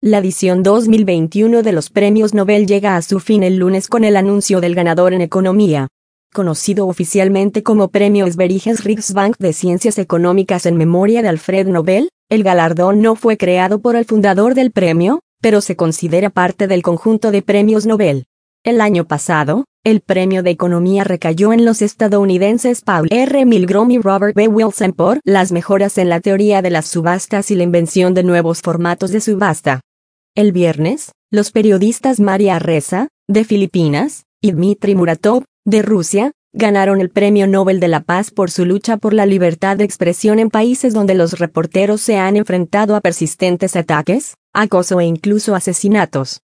La edición 2021 de los Premios Nobel llega a su fin el lunes con el anuncio del ganador en economía. Conocido oficialmente como Premio Sveriges Riksbank de Ciencias Económicas en memoria de Alfred Nobel, el galardón no fue creado por el fundador del premio, pero se considera parte del conjunto de premios Nobel. El año pasado, el premio de economía recayó en los estadounidenses Paul R. Milgrom y Robert B. Wilson por las mejoras en la teoría de las subastas y la invención de nuevos formatos de subasta. El viernes, los periodistas Maria Ressa, de Filipinas, y Dmitry Muratov, de Rusia, ganaron el Premio Nobel de la Paz por su lucha por la libertad de expresión en países donde los reporteros se han enfrentado a persistentes ataques, acoso e incluso asesinatos.